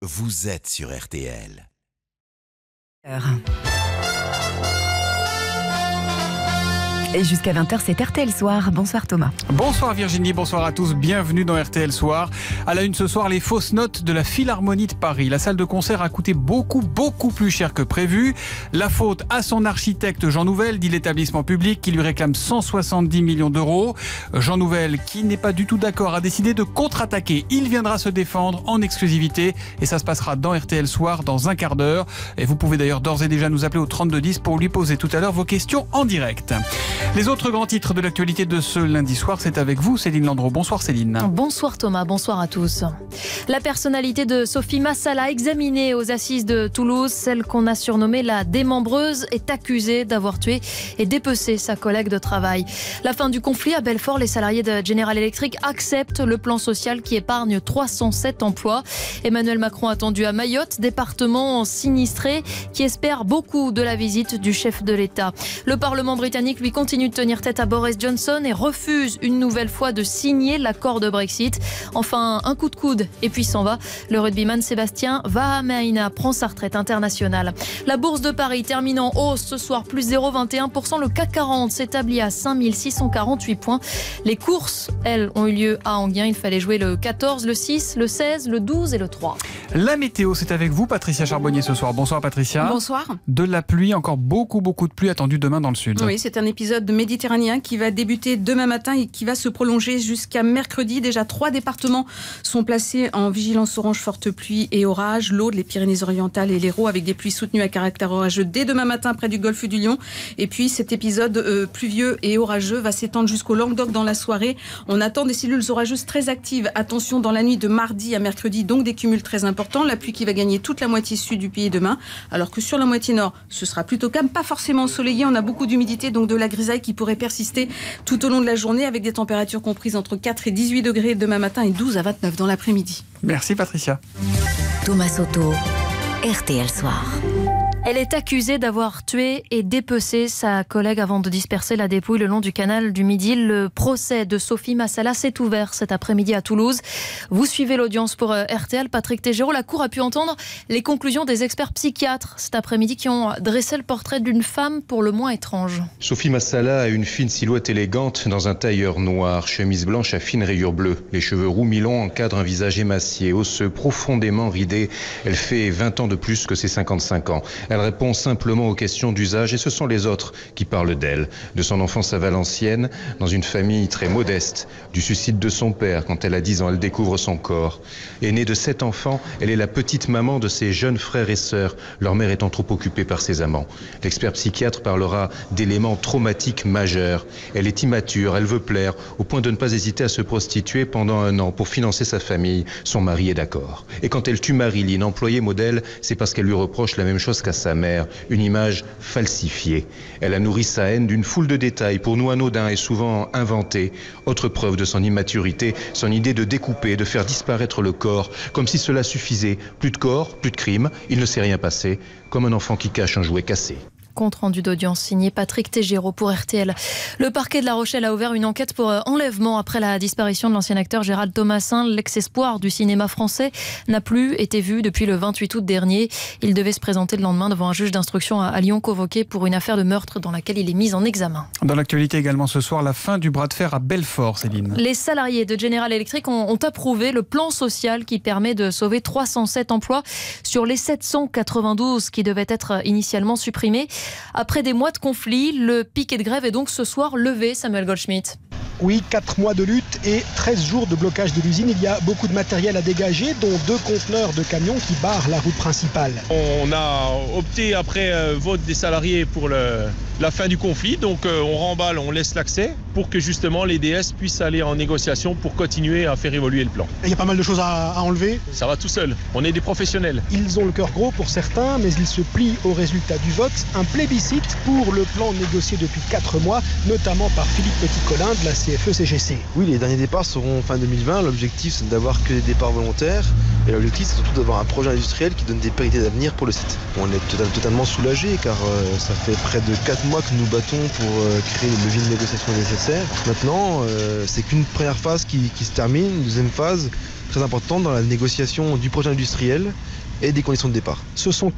vous êtes sur RTL. Et jusqu'à 20h, c'est RTL Soir. Bonsoir Thomas. Bonsoir Virginie, bonsoir à tous. Bienvenue dans RTL Soir. À la une ce soir, les fausses notes de la Philharmonie de Paris. La salle de concert a coûté beaucoup plus cher que prévu. La faute à son architecte Jean Nouvel, dit l'établissement public, qui lui réclame 170 millions d'euros. Jean Nouvel, qui n'est pas du tout d'accord, a décidé de contre-attaquer. Il viendra se défendre en exclusivité et ça se passera dans RTL Soir dans un quart d'heure. Et vous pouvez d'ailleurs d'ores et déjà nous appeler au 3210 pour lui poser tout à l'heure vos questions en direct. Les autres grands titres de l'actualité de ce lundi soir, c'est avec vous, Céline Landreau. Bonsoir Céline. Bonsoir Thomas, bonsoir à tous. La personnalité de Sophie Massala, examinée aux assises de Toulouse, celle qu'on a surnommée la démembreuse, est accusée d'avoir tué et dépecé sa collègue de travail. La fin du conflit à Belfort, les salariés de General Electric acceptent le plan social qui épargne 307 emplois. Emmanuel Macron attendu à Mayotte, département sinistré, qui espère beaucoup de la visite du chef de l'État. Le Parlement britannique lui continue de tenir tête à Boris Johnson et refuse une nouvelle fois de signer l'accord de Brexit. Enfin, un coup de coude et puis s'en va. Le rugbyman Sébastien Vahamaina prend sa retraite internationale. La bourse de Paris termine en hausse ce soir, plus 0,21%. Le CAC 40 s'établit à 5648 points. Les courses, elles, ont eu lieu à Enghien. Il fallait jouer le 14, le 6, le 16, le 12 et le 3. La météo, c'est avec vous, Patricia Charbonnier, ce soir. Bonsoir Patricia. Bonsoir. De la pluie, encore beaucoup de pluie attendue demain dans le sud. Oui, c'est un épisode méditerranéen qui va débuter demain matin et qui va se prolonger jusqu'à mercredi. Déjà 3 départements sont placés en vigilance orange forte pluie et orage. L'Aude, les Pyrénées-Orientales et l'Hérault avec des pluies soutenues à caractère orageux dès demain matin près du golfe du Lion. Et puis cet épisode pluvieux et orageux va s'étendre jusqu'au Languedoc dans la soirée. On attend des cellules orageuses très actives. Attention, dans la nuit de mardi à mercredi, donc des cumuls très importants. La pluie qui va gagner toute la moitié sud du pays demain, alors que sur la moitié nord, ce sera plutôt calme, pas forcément ensoleillé. On a beaucoup d'humidité, donc de la grisaille qui pourrait persister tout au long de la journée avec des températures comprises entre 4 et 18 degrés demain matin et 12 à 29 dans l'après-midi. Merci Patricia. Thomas Soto, RTL Soir. Elle est accusée d'avoir tué et dépecé sa collègue avant de disperser la dépouille le long du canal du Midi. Le procès de Sophie Massala s'est ouvert cet après-midi à Toulouse. Vous suivez l'audience pour RTL. Patrick Tégéraud, la Cour a pu entendre les conclusions des experts psychiatres cet après-midi qui ont dressé le portrait d'une femme pour le moins étrange. Sophie Massala a une fine silhouette élégante dans un tailleur noir, chemise blanche à fines rayures bleues. Les cheveux roux mi-longs encadrent un visage émacié, osseux, profondément ridé. Elle fait 20 ans de plus que ses 55 ans. Elle répond simplement aux questions d'usage et ce sont les autres qui parlent d'elle. De son enfance à Valenciennes, dans une famille très modeste. Du suicide de son père quand elle a 10 ans, elle découvre son corps. Aînée de 7 enfants, elle est la petite maman de ses jeunes frères et sœurs, leur mère étant trop occupée par ses amants. L'expert psychiatre parlera d'éléments traumatiques majeurs. Elle est immature, elle veut plaire, au point de ne pas hésiter à se prostituer pendant 1 an pour financer sa famille. Son mari est d'accord. Et quand elle tue Marilyn, employée modèle, c'est parce qu'elle lui reproche la même chose qu'à sa mère, une image falsifiée. Elle a nourri sa haine d'une foule de détails, pour nous anodins et souvent inventés. Autre preuve de son immaturité, son idée de découper, de faire disparaître le corps, comme si cela suffisait. Plus de corps, plus de crime, il ne s'est rien passé, comme un enfant qui cache un jouet cassé. Compte rendu d'audience signé Patrick Tégéraud pour RTL. Le parquet de La Rochelle a ouvert une enquête pour enlèvement après la disparition de l'ancien acteur Gérald Thomasin. L'ex-espoir du cinéma français n'a plus été vu depuis le 28 août dernier. Il devait se présenter le lendemain devant un juge d'instruction à Lyon convoqué pour une affaire de meurtre dans laquelle il est mis en examen. Dans l'actualité également ce soir, la fin du bras de fer à Belfort, Céline. Les salariés de General Electric ont approuvé le plan social qui permet de sauver 307 emplois sur les 792 qui devaient être initialement supprimés. Après des mois de conflit, le piquet de grève est donc ce soir levé, Samuel Goldschmidt. Oui, 4 mois de lutte et 13 jours de blocage de l'usine. Il y a beaucoup de matériel à dégager, dont 2 conteneurs de camions qui barrent la route principale. On a opté après vote des salariés pour la fin du conflit. Donc on remballe, on laisse l'accès pour que justement les DS puissent aller en négociation pour continuer à faire évoluer le plan. Il y a pas mal de choses à enlever. Ça va tout seul. On est des professionnels. Ils ont le cœur gros pour certains, mais ils se plient au résultat du vote. Un plébiscite pour le plan négocié depuis 4 mois, notamment par Philippe Petit-Colin de la CFE-CGC. Oui, les derniers départs seront fin 2020. L'objectif, c'est d'avoir que des départs volontaires. Et l'objectif, c'est surtout d'avoir un projet industriel qui donne des pérités d'avenir pour le site. On est totalement soulagés car ça fait près de 4 mois que nous battons pour créer le levier de négociation nécessaire. Maintenant, c'est qu'une première phase qui se termine. Une deuxième phase très importante dans la négociation du projet industriel et des conditions de départ. Ce sont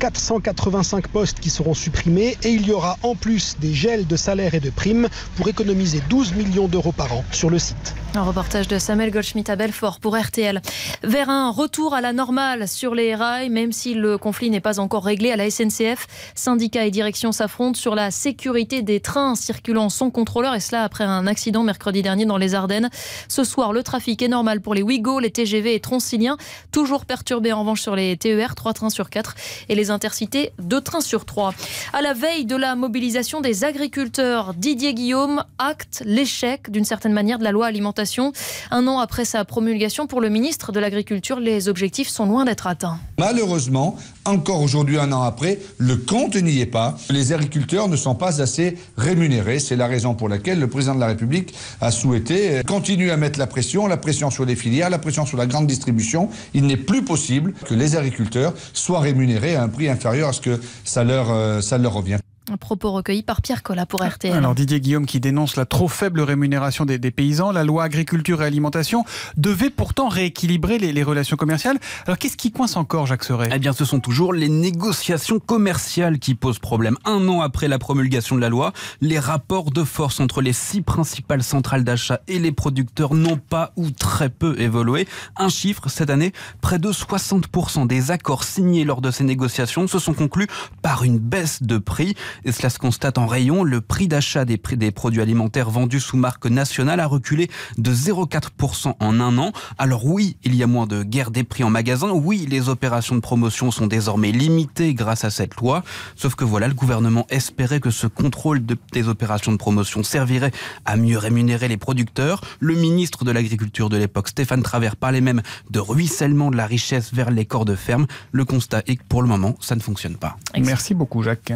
485 postes qui seront supprimés et il y aura en plus des gels de salaires et de primes pour économiser 12 millions d'euros par an sur le site. Un reportage de Samuel Goldschmidt à Belfort pour RTL. Vers un retour à la normale sur les rails, même si le conflit n'est pas encore réglé à la SNCF, syndicats et direction s'affrontent sur la sécurité des trains circulant sans contrôleur, et cela après un accident mercredi dernier dans les Ardennes. Ce soir, le trafic est normal pour les Ouigo, les TGV et Transiliens, toujours perturbé en revanche sur les TER, 3 trains sur 4, et les intercités, 2 trains sur 3. À la veille de la mobilisation des agriculteurs, Didier Guillaume acte l'échec d'une certaine manière de la loi alimentation. Un an après sa promulgation, pour le ministre de l'Agriculture, les objectifs sont loin d'être atteints. Malheureusement, encore aujourd'hui, un an après, le compte n'y est pas. Les agriculteurs ne sont pas assez rémunérés. C'est la raison pour laquelle le président de la République a souhaité continuer à mettre la pression sur les filières, la pression sur la grande distribution. Il n'est plus possible que les agriculteurs soient rémunérés à un prix inférieur à ce que ça leur revient. Un propos recueilli par Pierre Collat pour RTL. Alors Didier Guillaume qui dénonce la trop faible rémunération des paysans. La loi agriculture et alimentation devait pourtant rééquilibrer les relations commerciales. Alors qu'est-ce qui coince encore, Jacques Serret ? Eh bien ce sont toujours les négociations commerciales qui posent problème. Un an après la promulgation de la loi, les rapports de force entre les 6 principales centrales d'achat et les producteurs n'ont pas ou très peu évolué. Un chiffre, cette année, près de 60% des accords signés lors de ces négociations se sont conclus par une baisse de prix. Et cela se constate en rayon. Le prix d'achat des produits alimentaires vendus sous marque nationale a reculé de 0,4% en un an. Alors oui, il y a moins de guerre des prix en magasin. Oui, les opérations de promotion sont désormais limitées grâce à cette loi. Sauf que voilà, le gouvernement espérait que ce contrôle des opérations de promotion servirait à mieux rémunérer les producteurs. Le ministre de l'Agriculture de l'époque, Stéphane Travert, parlait même de ruissellement de la richesse vers les corps de ferme. Le constat est que pour le moment, ça ne fonctionne pas. Merci beaucoup, Jacques.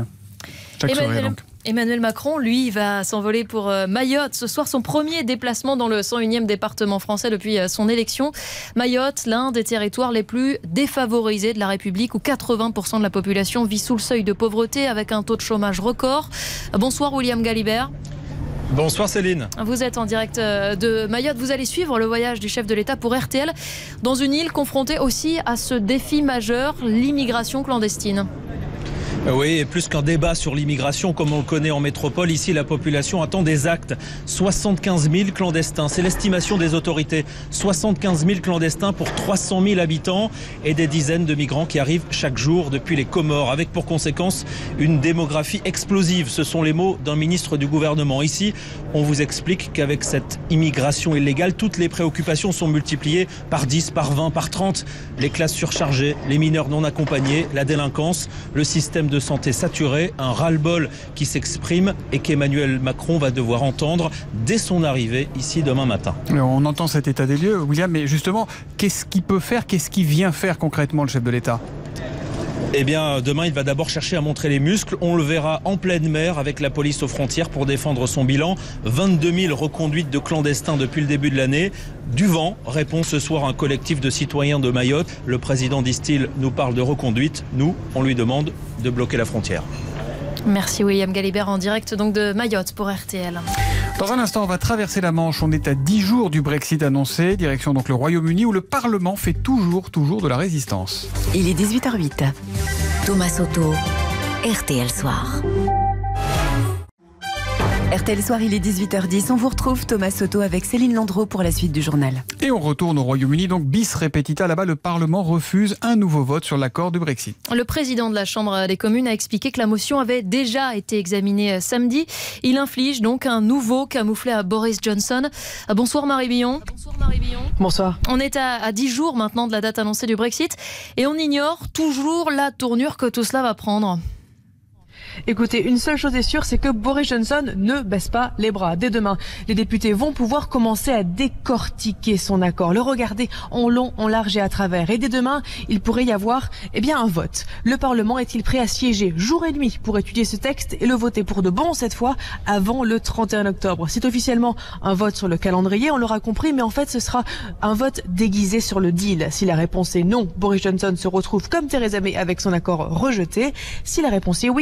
Emmanuel Macron, lui, va s'envoler pour Mayotte. Ce soir, son premier déplacement dans le 101e département français depuis son élection. Mayotte, l'un des territoires les plus défavorisés de la République, où 80% de la population vit sous le seuil de pauvreté avec un taux de chômage record. Bonsoir William Galibert. Bonsoir Céline. Vous êtes en direct de Mayotte. Vous allez suivre le voyage du chef de l'État pour RTL dans une île confrontée aussi à ce défi majeur, l'immigration clandestine. Oui, et plus qu'un débat sur l'immigration comme on le connaît en métropole, ici la population attend des actes. 75 000 clandestins, c'est l'estimation des autorités. 75 000 clandestins pour 300 000 habitants et des dizaines de migrants qui arrivent chaque jour depuis les Comores, avec pour conséquence une démographie explosive. Ce sont les mots d'un ministre du gouvernement. Ici, on vous explique qu'avec cette immigration illégale, toutes les préoccupations sont multipliées par 10, par 20, par 30. Les classes surchargées, les mineurs non accompagnés, la délinquance, le système de santé saturé, un ras-le-bol qui s'exprime et qu'Emmanuel Macron va devoir entendre dès son arrivée ici demain matin. On entend cet état des lieux, William, mais justement, qu'est-ce qu'il peut faire, qu'est-ce qu'il vient faire concrètement le chef de l'État ? Eh bien, demain, il va d'abord chercher à montrer les muscles. On le verra en pleine mer avec la police aux frontières pour défendre son bilan. 22 000 reconduites de clandestins depuis le début de l'année. Du vent, répond ce soir un collectif de citoyens de Mayotte. Le président, disent-ils, nous parle de reconduite. Nous, on lui demande de bloquer la frontière. Merci William Galibert en direct donc de Mayotte pour RTL. Dans un instant, on va traverser la Manche. On est à 10 jours du Brexit annoncé, direction donc le Royaume-Uni où le Parlement fait toujours de la résistance. Il est 18h08. Thomas Soto, RTL Soir. RTL Soir, il est 18h10. On vous retrouve, Thomas Soto, avec Céline Landreau pour la suite du journal. Et on retourne au Royaume-Uni, donc bis repetita. Là-bas, le Parlement refuse un nouveau vote sur l'accord du Brexit. Le président de la Chambre des communes a expliqué que la motion avait déjà été examinée samedi. Il inflige donc un nouveau camouflet à Boris Johnson. Bonsoir Marie Billon. Bonsoir. On est à 10 jours maintenant de la date annoncée du Brexit et on ignore toujours la tournure que tout cela va prendre. Écoutez, une seule chose est sûre, c'est que Boris Johnson ne baisse pas les bras. Dès demain, les députés vont pouvoir commencer à décortiquer son accord, le regarder en long, en large et à travers. Et dès demain, il pourrait y avoir un vote. Le Parlement est-il prêt à siéger jour et nuit pour étudier ce texte et le voter pour de bon cette fois avant le 31 octobre? C'est officiellement un vote sur le calendrier, on l'aura compris, mais en fait ce sera un vote déguisé sur le deal. Si la réponse est non, Boris Johnson se retrouve comme Theresa May avec son accord rejeté. Si la réponse est oui, le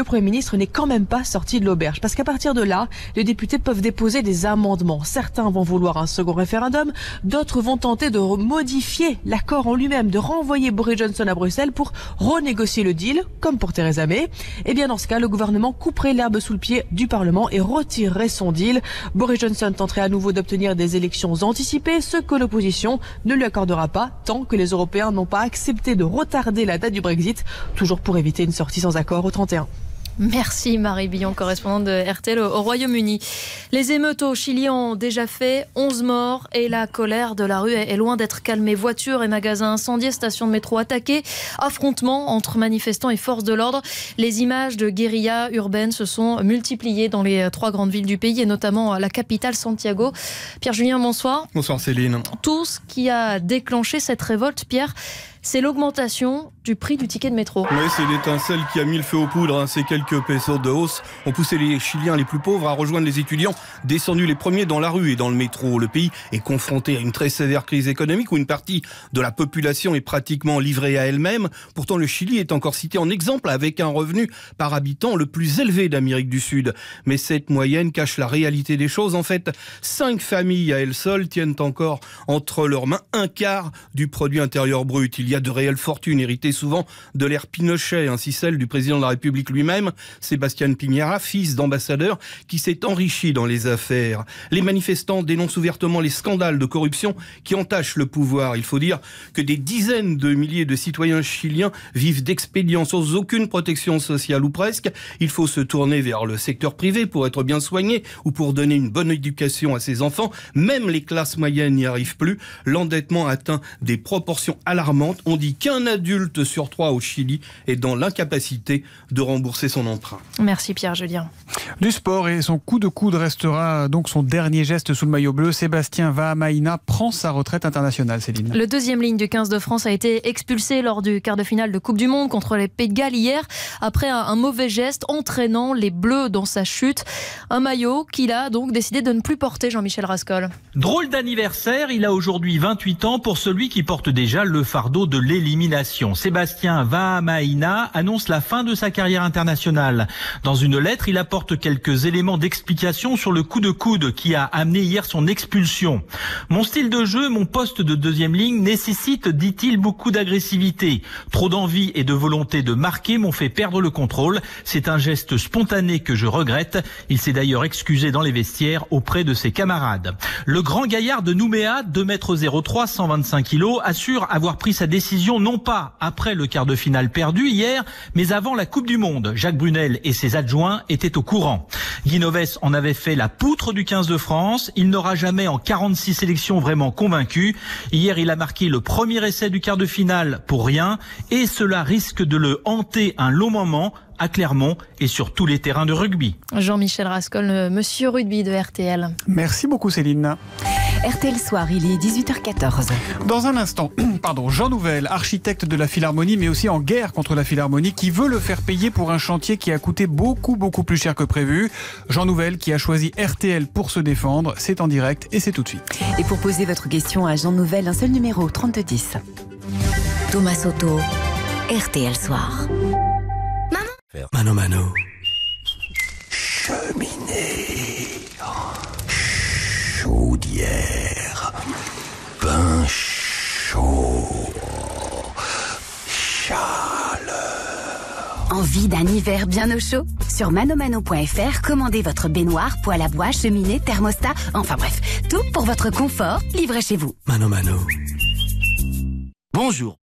Premier ministre n'est quand même pas sorti de l'auberge. Parce qu'à partir de là, les députés peuvent déposer des amendements. Certains vont vouloir un second référendum, d'autres vont tenter de modifier l'accord en lui-même, de renvoyer Boris Johnson à Bruxelles pour renégocier le deal, comme pour Theresa May. Et bien dans ce cas, le gouvernement couperait l'herbe sous le pied du Parlement et retirerait son deal. Boris Johnson tenterait à nouveau d'obtenir des élections anticipées, ce que l'opposition ne lui accordera pas tant que les Européens n'ont pas accepté de retarder la date du Brexit, toujours pour éviter une sortie sans accord au 31. Merci Marie Billon, correspondante de RTL au Royaume-Uni. Les émeutes au Chili ont déjà fait 11 morts et la colère de la rue est loin d'être calmée. Voitures et magasins incendiés, stations de métro attaquées, affrontements entre manifestants et forces de l'ordre. Les images de guérilla urbaine se sont multipliées dans les 3 grandes villes du pays et notamment la capitale Santiago. Pierre-Julien, bonsoir. Bonsoir Céline. Tout ce qui a déclenché cette révolte, Pierre, c'est l'augmentation du prix du ticket de métro. Oui, c'est l'étincelle qui a mis le feu aux poudres. Ces quelques pesos de hausse ont poussé les Chiliens les plus pauvres à rejoindre les étudiants, descendus les premiers dans la rue et dans le métro. Le pays est confronté à une très sévère crise économique où une partie de la population est pratiquement livrée à elle-même. Pourtant, le Chili est encore cité en exemple avec un revenu par habitant le plus élevé d'Amérique du Sud. Mais cette moyenne cache la réalité des choses. En fait, 5 familles à elles seules tiennent encore entre leurs mains un quart du produit intérieur brut. Il y a de réelles fortunes héritées souvent de l'ère Pinochet, ainsi celle du président de la République lui-même, Sébastien Piñera, fils d'ambassadeur, qui s'est enrichi dans les affaires. Les manifestants dénoncent ouvertement les scandales de corruption qui entachent le pouvoir. Il faut dire que des dizaines de milliers de citoyens chiliens vivent d'expédients sans aucune protection sociale ou presque. Il faut se tourner vers le secteur privé pour être bien soigné ou pour donner une bonne éducation à ses enfants. Même les classes moyennes n'y arrivent plus. L'endettement atteint des proportions alarmantes. On dit qu'un adulte sur 3 au Chili est dans l'incapacité de rembourser son emprunt. Merci Pierre-Julien. Du sport et son coup de coude restera donc son dernier geste sous le maillot bleu. Sébastien Vahamaina prend sa retraite internationale, Céline. Le deuxième ligne du 15 de France a été expulsé lors du quart de finale de Coupe du Monde contre les Pays de Galles hier après un mauvais geste entraînant les Bleus dans sa chute. Un maillot qu'il a donc décidé de ne plus porter, Jean-Michel Rascol. Drôle d'anniversaire, il a aujourd'hui 28 ans pour celui qui porte déjà le fardeau de l'élimination. Sébastien Vahamaina annonce la fin de sa carrière internationale. Dans une lettre, il apporte quelques éléments d'explication sur le coup de coude qui a amené hier son expulsion. Mon style de jeu, mon poste de deuxième ligne nécessite, dit-il, beaucoup d'agressivité. Trop d'envie et de volonté de marquer m'ont fait perdre le contrôle. C'est un geste spontané que je regrette. Il s'est d'ailleurs excusé dans les vestiaires auprès de ses camarades. Le grand gaillard de Nouméa, 2,03 m, 125 kg, assure avoir pris sa décision non pas après le quart de finale perdu hier, mais avant la Coupe du Monde. Jacques Brunel et ses adjoints étaient au courant. Guy Novès en avait fait la poutre du 15 de France. Il n'aura jamais en 46 sélections vraiment convaincu. Hier, il a marqué le premier essai du quart de finale pour rien et cela risque de le hanter un long moment à Clermont et sur tous les terrains de rugby. Jean-Michel Rascol, monsieur rugby de RTL. Merci beaucoup Céline. RTL Soir, il est 18h14. Dans un instant, Jean Nouvel, architecte de la Philharmonie, mais aussi en guerre contre la Philharmonie, qui veut le faire payer pour un chantier qui a coûté beaucoup plus cher que prévu. Jean Nouvel qui a choisi RTL pour se défendre. C'est en direct et c'est tout de suite. Et pour poser votre question à Jean Nouvel, un seul numéro, 3210. Thomas Soto, RTL Soir. Mano Mano. Cheminée. Chaudière. Pain chaud. Chaleur. Envie d'un hiver bien au chaud? Sur manomano.fr, commandez votre baignoire, poêle à bois, cheminée, thermostat, enfin bref, tout pour votre confort, livré chez vous. Mano Mano. Bonjour.